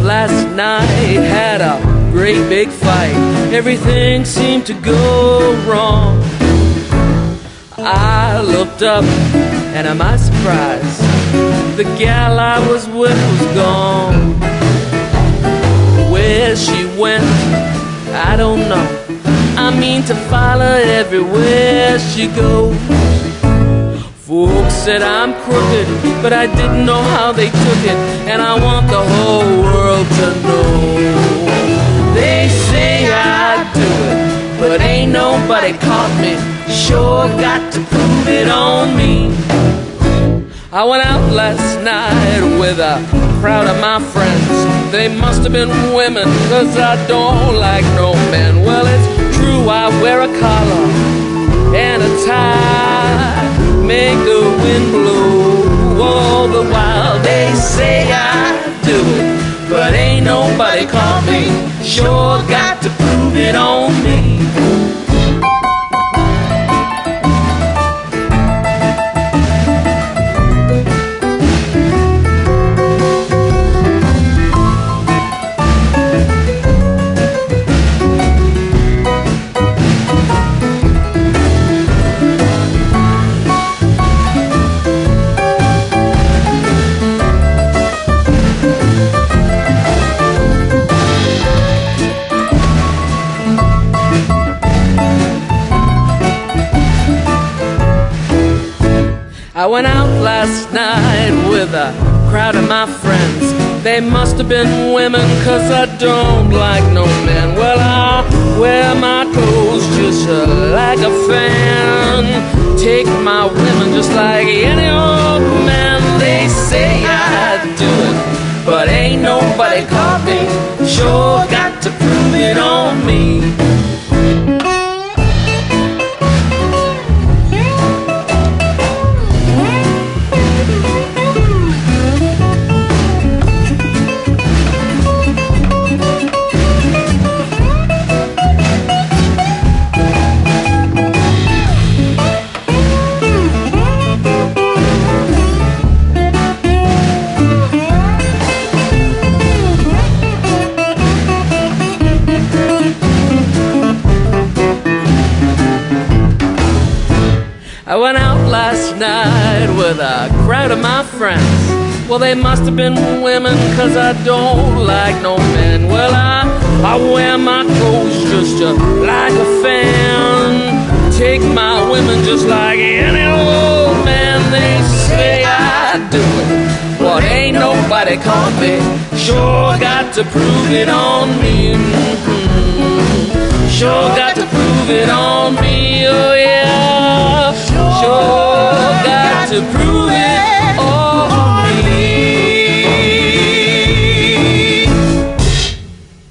last night, had a great big fight. Everything seemed to go wrong. I looked up, and am I surprised? The gal I was with was gone. Where she went, I don't know. I mean to follow everywhere she goes. Folks said I'm crooked, but I didn't know how they took it, and I want the whole world to know. They say I do it, but ain't nobody caught me. Sure got to prove it on me. I went out last night with a crowd of my friends. They must have been women, 'cause I don't like no men. Well, it's true, I wear a collar and a tie, make the wind blow all the while. They say I do it, but ain't nobody caught me. Sure got to prove it on me. I went out last night with a crowd of my friends. They must have been women, 'cause I don't like no men. Well, I wear my clothes just like a fan, take my women just like any old man. They say I do it, but ain't nobody caught me. Sure got to prove it on me. I went out last night with a crowd of my friends. Well, they must have been women, 'cause I don't like no men. Well, I wear my clothes just like a fan, take my women just like any old man. They say I do it, but ain't nobody caught me. Sure got to prove it on me. Sure got to prove it on me, oh yeah. Sure got to prove it.